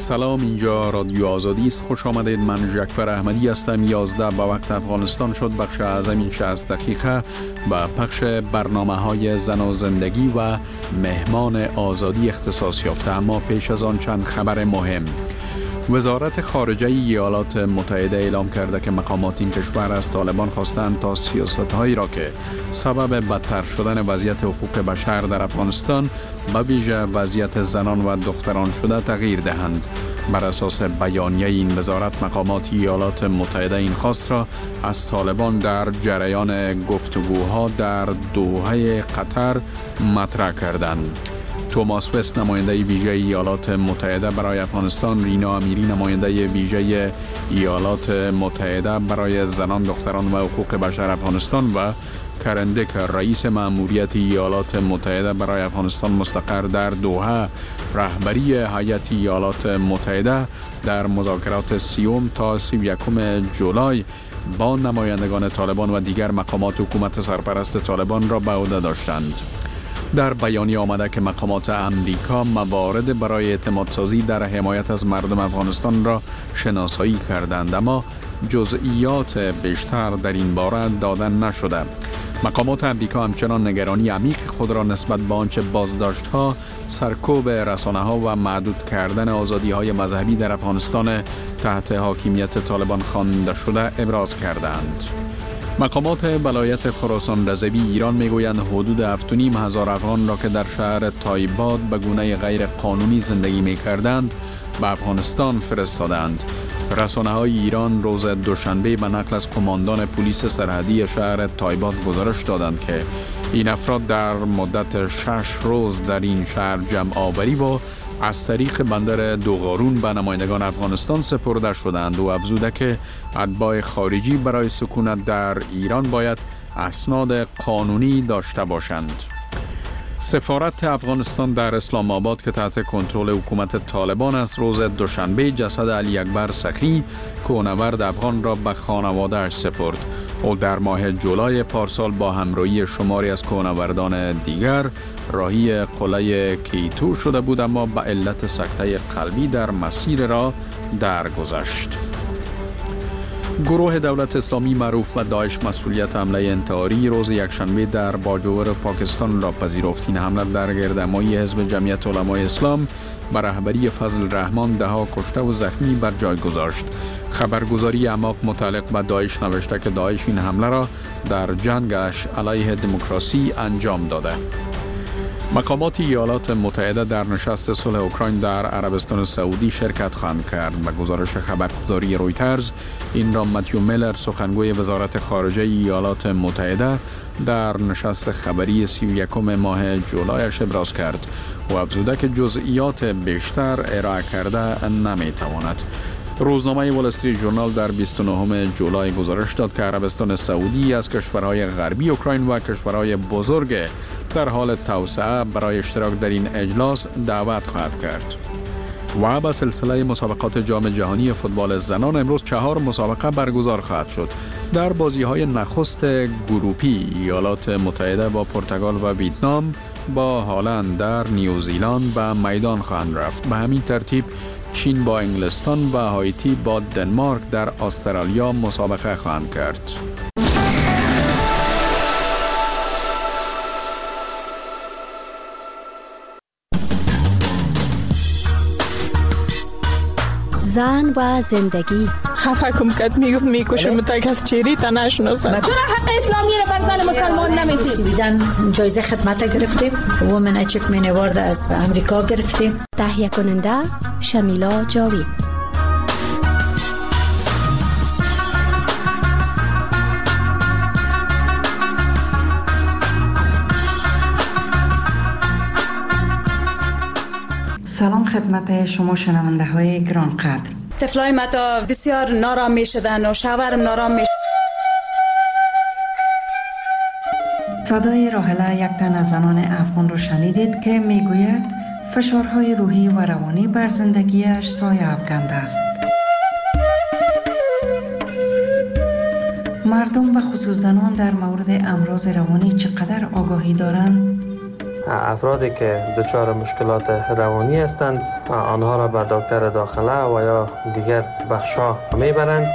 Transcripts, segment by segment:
سلام، اینجا رادیو آزادی است. خوش آمدید. من جعفر احمدی هستم. 11 به وقت افغانستان شد. بخش از این 60 دقیقه با پخش برنامه‌های زن و زندگی و مهمان آزادی اختصاص یافته. اما پیش از آن چند خبر مهم. وزارت خارجه ایالات متحده اعلام کرده که مقامات این کشور از طالبان خواستند تا سیاست‌هایی را که سبب بدتر شدن وضعیت حقوق بشر در افغانستان به ویژه وضعیت زنان و دختران شده تغییر دهند. بر اساس بیانیه این وزارت، مقامات ایالات متحده این خواست را از طالبان در جریان گفتگوها در دوحه قطر مطرح کردند. توماس وست، نماینده ویژه ایالات متحده برای افغانستان، رینا امیری، نماینده ویژه ایالات متحده برای زنان، دختران و حقوق بشر افغانستان و کرندک، رئیس مأموریت ایالات متحده برای افغانستان مستقر در دوحه، رهبری هیئت ایالات متحده در مذاکرات 30 تا 31 جولای با نمایندگان طالبان و دیگر مقامات حکومت سرپرست طالبان را به عهده داشتند. در بیانیه آمده که مقامات امریکا موارد برای اعتمادسازی در حمایت از مردم افغانستان را شناسایی کردند، اما جزئیات بیشتر در این باره داده نشده. مقامات امریکا همچنان نگرانی عمیق خود را نسبت به آنچه بازداشت‌ها، سرکوب رسانه‌ها و محدود کردن آزادی‌های مذهبی در افغانستان تحت حاکمیت طالبان خوانده شده ابراز کردند. مقامات ولایت خراسان رضوی ایران میگویند حدود 7,500 افغان را که در شهر تایباد به گونه غیر قانونی زندگی می‌کردند به افغانستان فرستادند. رسانه‌های ایران روز دوشنبه به نقل از قماندان پلیس سرحدی شهر تایباد گزارش دادند که این افراد در مدت 6 روز در این شهر جمع آوری و از طریق بندر دوغارون به نمایندگان افغانستان سپرده شدند و افزوده که اتباع خارجی برای سکونت در ایران باید اسناد قانونی داشته باشند. سفارت افغانستان در اسلام آباد که تحت کنترل حکومت طالبان است، روز دوشنبه جسد علی اکبر سخی، کوهنورد افغان را به خانواده‌اش سپرد. او در ماه جولای پارسال با همراهی شماری از کوهنوردان دیگر راهی قلعه کیتو شده بود، اما به علت سکته قلبی در مسیر را درگذشت. گروه دولت اسلامی معروف به داعش مسئولیت حمله انتحاری روز یکشنبه در باجوور پاکستان را پذیرفت. این حمله در گردهمایی حزب جمعیت علمای اسلام به رهبری فضل الرحمن ده‌ها کشته و زخمی بر جای گذاشت. خبرگزاری اماق متعلق به داعش نوشته که داعش این حمله را در جنگش علیه دموکراسی انجام داده. مقامات ایالات متحده در نشست صلح اوکراین در عربستان سعودی شرکت خواهند کرد. به گزارش خبرگزاری رویترز، این را متیو میلر، سخنگوی وزارت خارجه ایالات متحده، در نشست خبری 31 ماه جولایش ابراز کرد و افزوده که جزئیات بیشتر ارائه کرده نمیتواند. روزنامه وال استریت ژورنال در 29 جولای گزارش داد که عربستان سعودی از کشورهای غربی اوکراین و کشورهای بزرگ در حال توسعه برای اشتراک در این اجلاس دعوت خواهد کرد. و با سلسله مسابقات جام جهانی فوتبال زنان امروز 4 مسابقه برگزار خواهد شد. در بازی‌های نخست گروپی ایالات متحده با پرتغال و ویتنام با هالند در نیوزیلند به میدان خواهند رفت. به همین ترتیب چین با انگلستان و هایتی با دنمارک در استرالیا مسابقه خواهند کرد. زن و زندگی. خفه کم کد میکشم تا کس چیری تا نشناسه. چرا حق اسلامی را بر زن مسلمان نمیدید؟ بیدن جایزه خدمت گرفتیم. وومن اچیومنت اوارد از امریکا گرفتیم. تهیه کننده شمیلا جاوید. سلام خدمت شما شنونده های گرانقدر. طفلای متا بسیار نارام می شدن و شوهرم نارام می صدای راحله، یک تن از زنان افغان رو شنیدید که میگوید فشارهای روحی و روانی بر زندگیش سایه افکنده است. مردم و خصوص زنان در مورد امراض روانی چقدر آگاهی دارند؟ افرادی که دچار مشکلات روانی هستند آنها را به دکتر داخله و یا دیگر بخش‌ها میبرند.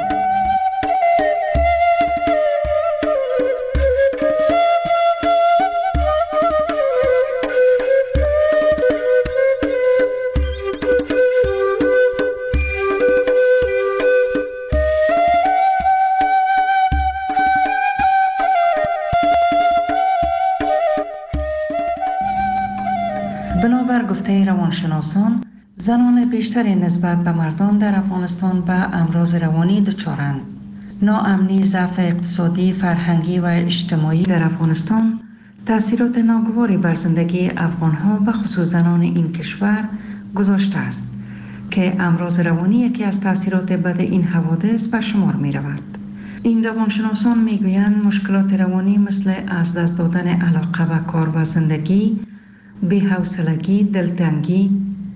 بنابر گفته روانشناسان، زنان بیشتری نسبت به مردان در افغانستان به امراض روانی دچارند. ناامنی، ضعف اقتصادی، فرهنگی و اجتماعی در افغانستان تأثیرات ناگواری بر زندگی افغانها و خصوص زنان این کشور گذاشته است که امراض روانی یکی از تأثیرات بد این حوادث به شمار می رود. این روانشناسان می گویند مشکلات روانی مثل از دست دادن علاقه به کار و زندگی، بی‌حوصلگی، دلتنگی،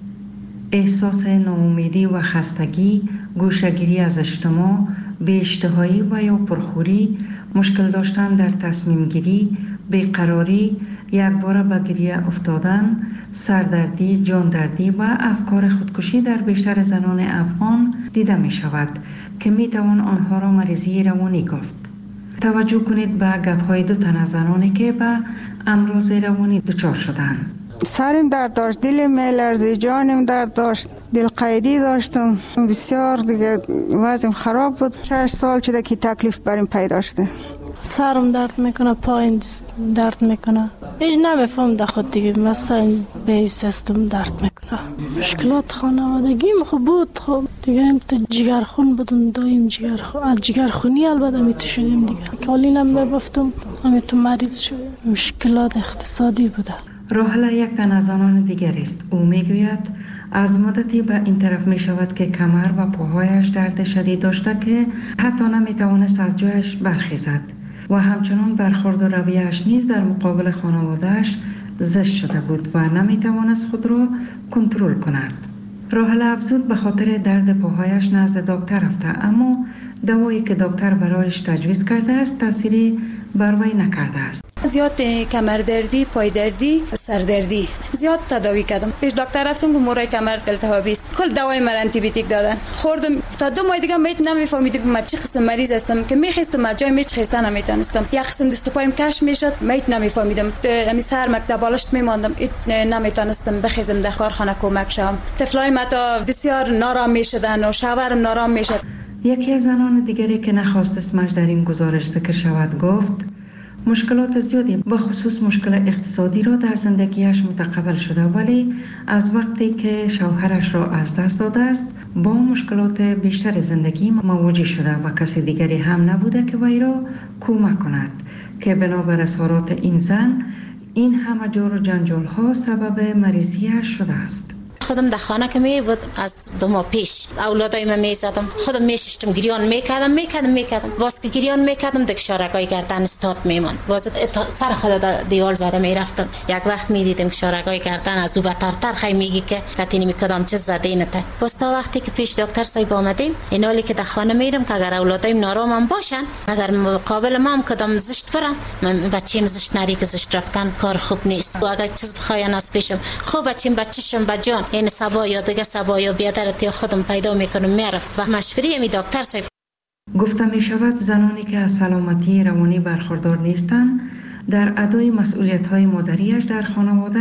احساس ناامیدی و خستگی، گوشه‌گیری از اجتماع، بی‌اشتهایی و یا پرخوری، مشکل داشتن در تصمیم گیری، بیقراری، یکباره به گریه افتادن، سردردی، جاندردی و افکار خودکشی در بیشتر زنان افغان دیده می شود که می توان آنها را مریضی روانی گفت. توجه کنید به گپ‌های دو تن از زنانی که به امراض روانی دچار شدند. سرم درد داشت، دلم میلرزید، جانم درد داشت، دلقیدی داشتم، بسیار دیگه وضعم خراب بود. 6 سال شده که تکلیف بریم پیدا شده. سرم درد میکنه، پایم درد میکنه، هیچ نمیفهم در خود دیگه، مثلا به سیستم درد میکنه. مشکلات خانوادگیم خوب بود، خب دیگه هم تو جگرخون بودم، دایم جگرخون، از جگرخونی البته میتو شدیم دیگه، کالینم میبفتم، همیتو مریض شدیم. مشکلات اقتصادی بوده. راحله یک تن از زنان دیگر است. او میگوید از مدتی به این طرف می شود که کمر و پاهایش درد شدید داشته که حتی نمی توانست از جایش برخیزد و همچنان برخورد و رویه‌اش نیز در مقابل خانواده‌اش زشت شده بود و نمی توانست خود را کنترل کند. راحله افزود به خاطر درد پاهایش نزد دکتر رفته، اما دوایی که دکتر برایش تجویز کرده است تأثیری بر وی نکرده است. زیاد کمردردی، پایدردی، سردردی زیاد تداوی کردم. پیش دکتر رفتم که مورای کمر التهابی است. کل دوای من آنتی بیوتیک دادن. خوردم تا 2 ماه دیگه میت نمیفهمیدم که من چه قسم مریض هستم، که میخواستم از جای میچ خستن نمیتونستم. یک قسم دست و پایم کش میشد، میت نمیفهمیدم. همین سر مکتب بالشت میماندم، نمیتونستم بخیزم در کارخانه کمک شم. طفلای ما تا بسیار نارام میشدن و شوهرم نارام میشد. یکی از زنان دیگری که نخواست اسمش در این گزارش ذکر شود گفت مشکلات زیادی به خصوص مشکل اقتصادی را در زندگیش متقبل شده، ولی از وقتی که شوهرش را از دست داده است با مشکلات بیشتر زندگی مواجه شده و کسی دیگری هم نبوده که وی را کمک کند که بنابر اظهارات این زن این همه جور و جنجال ها سبب مریضیش شده است. خودم در خانه که می بود از 2 ماه پیش اولادای من می زدم، خودم می ششتم، گریان میکردم باز که گریان میکردم دک شارگای گردن استاد میمان، باز سر خود در دیوال زده میرفتم. یک وقت میدیدم شارگای گردن از او بترتر خیلی میگی که کتی نمیکدام چه زده اینته. باز تا وقتی که پیش دکتر صاحب آمدیم این حالی که در خانه میرم که اگر اولادایم نارامم باشن، اگر مقابل ما هم کدام زشت برن، من بچه‌م زشت نری که زشت رفتن کار خوب نیست. و اگر چیز بخواین از پیشم خوب بچه‌شم بجان این سبا یا دیگه سبا یا بیادرتی خودم پیدا میکنم میرم و مشوری می دکتر صاحب. گفته می شود زنانی که از سلامتی روانی برخوردار نیستند در ادای مسئولیت های مادریش در خانواده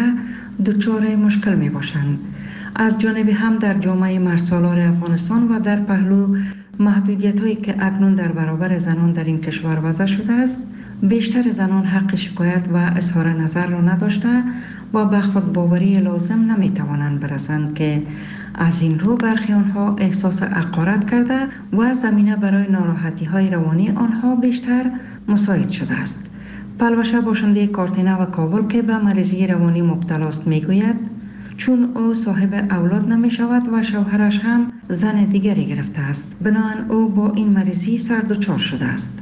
دچار مشکل می باشند. از جانب هم در جامعه مرسالار افغانستان و در پهلو محدودیت هایی که اکنون در برابر زنان در این کشور وضع شده است، بیشتر زنان حق شکایت و اظهار نظر را نداشته و به خود باوری لازم نمی توانند برسند که از این رو برخی آنها احساس حقارت کرده و زمینه برای ناراحتی های روانی آنها بیشتر مساعد شده است. پلوشه باشنده کارتینه و کابل که به مریضی روانی مبتلا است میگوید چون او صاحب اولاد نمی شود و شوهرش هم زن دیگری گرفته است، بنابراین او با این مریضی سردچار شده است.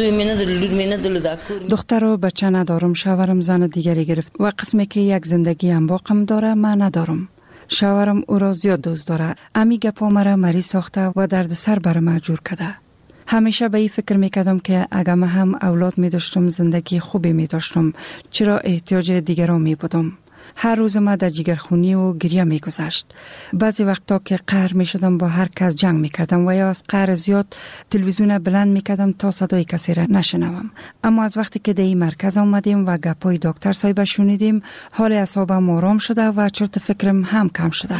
دختر و بچه ندارم، شوهرم زن دیگری گرفت و قسمی که یک زندگی انباقم داره من ندارم. شوهرم او را زیاد دوست داره، امی گپا مرا مریض ساخته و درد سر برم مجبور کرده. همیشه به این فکر میکردم که اگر من هم اولاد می داشتم زندگی خوبی می داشتم، چرا احتیاج دیگران می بودم. هر روز ما در جگرخونی و گریه می گذشت. بعضی وقتا که قهر می شدم با هر کس جنگ می کردم و یا از قهر زیاد تلویزیون بلند می کردم تا صدای کسی را نشنوم. اما از وقتی که در این مرکز آمدیم و گپای دکتر صاحب شنیدیم، حال اعصابم آرام شده و چرت فکرم هم کم شده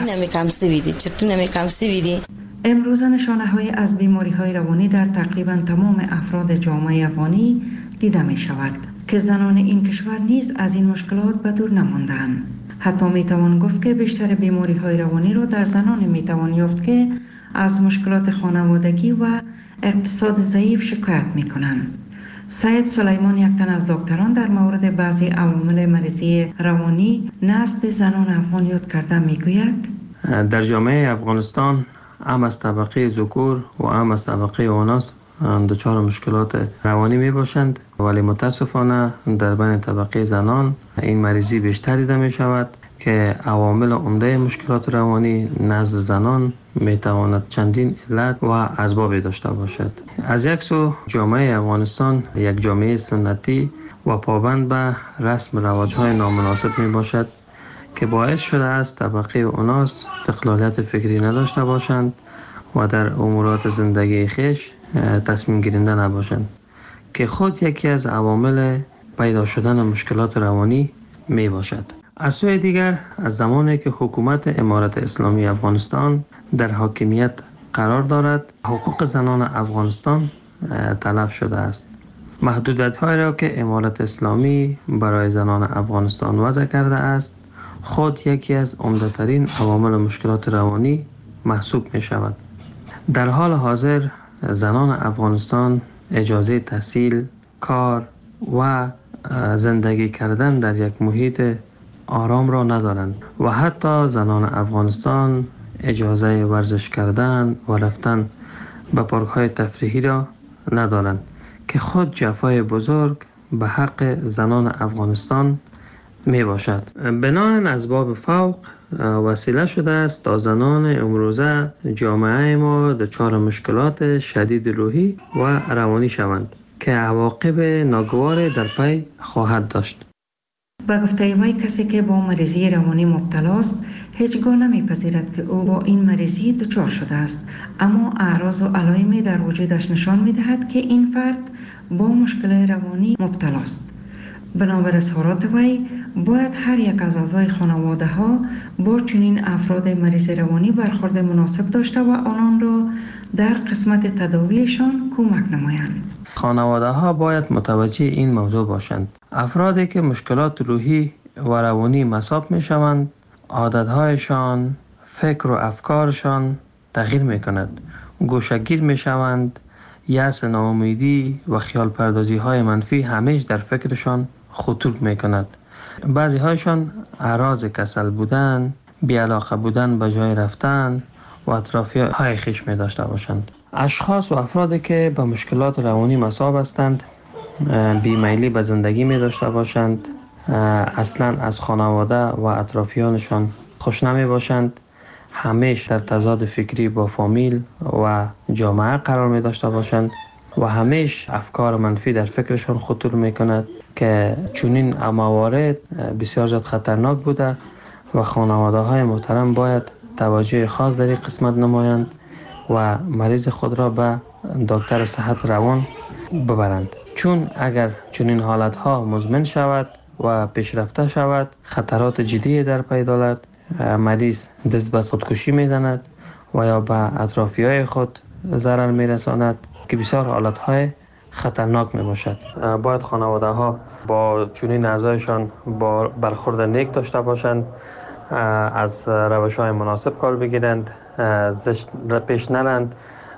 است. امروز نشانه‌های از بیماری‌های روانی در تقریباً تمام افراد جامعه افغانی دیده می شود که زنان این کشور نیز از این مشکلات به دور نماندند. حتی می توان گفت که بیشتر بیماری‌های روانی را در زنان می توان یافت که از مشکلات خانوادگی و اقتصاد ضعیف شکایت می کنند. سید سلیمان، یک تن از دکتران، در مورد بعضی عوامل مریضی روانی نزد زنان افغان یاد کرده می گوید: در جامعه افغانستان هم از طبقه ذکور و هم از طبقه اناث دچار مشکلات روانی می باشند، ولی متاسفانه در بین طبقه زنان این مریضی بیشتر دیده می شود که عوامل عمده مشکلات روانی نزد زنان می تواند چندین علت و اسباب داشته باشد. از یک سو جامعه افغانستان یک جامعه سنتی و پابند به رسم رواج‌های نامناسب می باشد که باعث شده است طبقه اناث استقلالیت فکری نداشته باشند و در امورات زندگی خویش تصمیم گیرنده نباشند که خود یکی از عوامل پیدا شدن مشکلات روانی می باشد. از سوی دیگر، از زمانی که حکومت امارت اسلامی افغانستان در حاکمیت قرار دارد، حقوق زنان افغانستان تلف شده است. محدودیت‌هایی را که امارت اسلامی برای زنان افغانستان وضع کرده است خود یکی از عمده‌ترین عوامل مشکلات روانی محسوب می شود. در حال حاضر زنان افغانستان اجازه تحصیل، کار و زندگی کردن در یک محیط آرام را ندارند و حتی زنان افغانستان اجازه ورزش کردن و رفتن به پارک‌های تفریحی را ندارند که خود جفای بزرگ به حق زنان افغانستان می باشد. بناهن اسباب فوق وسیله شده است تا زنان امروزه جامعه ما دچار مشکلات شدید روحی و روانی شوند که عواقب ناگوار در پی خواهد داشت. با گفته وی، کسی که با مریضی روانی مبتلا است هیچگاه نمیپذیرد که او با این مریضی دچار شده است، اما اعراض و علائمی در وجودش نشان میدهد که این فرد با مشکل روانی مبتلا است. بنابر اظهارات وی، باید هر یک از اعضای خانواده ها با چنین افراد مریض روانی برخورد مناسب داشته و آنان را در قسمت تداویشان کمک نمایند. خانواده ها باید متوجه این موضوع باشند. افرادی که مشکلات روحی و روانی مصاب می شوند، عادتهایشان، فکر و افکارشان تغییر می کند. گوشه‌گیر می شوند، یأس، ناامیدی و خیال پردازی های منفی همیشه در فکرشان خطور می کند. بعضی هایشان اعراض کسل بودن، بی‌علاقه بودن به جای رفتن و اطرافی های خویش می داشته باشند. اشخاص و افرادی که به مشکلات روانی مصاب هستند بیمیلی به زندگی می داشته باشند، اصلا از خانواده و اطرافیانشان خوش نمی باشند، همیشه در تضاد فکری با فامیل و جامعه قرار می داشته باشند و همیشه افکار منفی در فکرشان خطور می کند که چنین موارد بسیار زیاد خطرناک بوده و خانواده های محترم باید توجه خاص در این قسمت نمایند و مریض خود را به دکتر صحت روان ببرند، چون اگر چنین حالت ها مزمن شود و پیشرفته شود خطرات جدی در پی دارد. مریض دست به خودکشی میزند و یا به اطرافی های خود ضرر میرساند که بسیار حالت های خطرناک می باشد. باید خانواده ها با چنین اعضایشان با برخورد نیک داشته باشند، از روش های مناسب کار بگیرند، زشت پیش نرند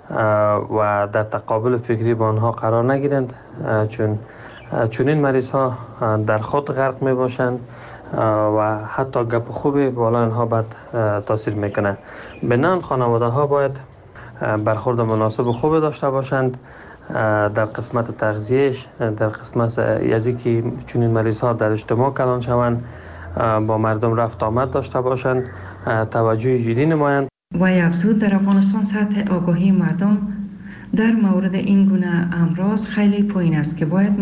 و در تقابل فکری با آنها قرار نگیرند، چون چنین مریض ها در خود غرق می باشند و حتی گپ خوبی بالا اینها بد تاثیر میکنه. بنان خانواده ها باید برخورد مناسب و خوب داشته باشند در قسمت تغذیهش، در قسمت یزی که چنین مریض ها در اجتماع کلان شوند، با مردم رفت آمد داشته باشند، توجه جدی نمایند. و افزود در افغانستان سطح آگاهی مردم در مورد این گونه امراض خیلی پایین است که باید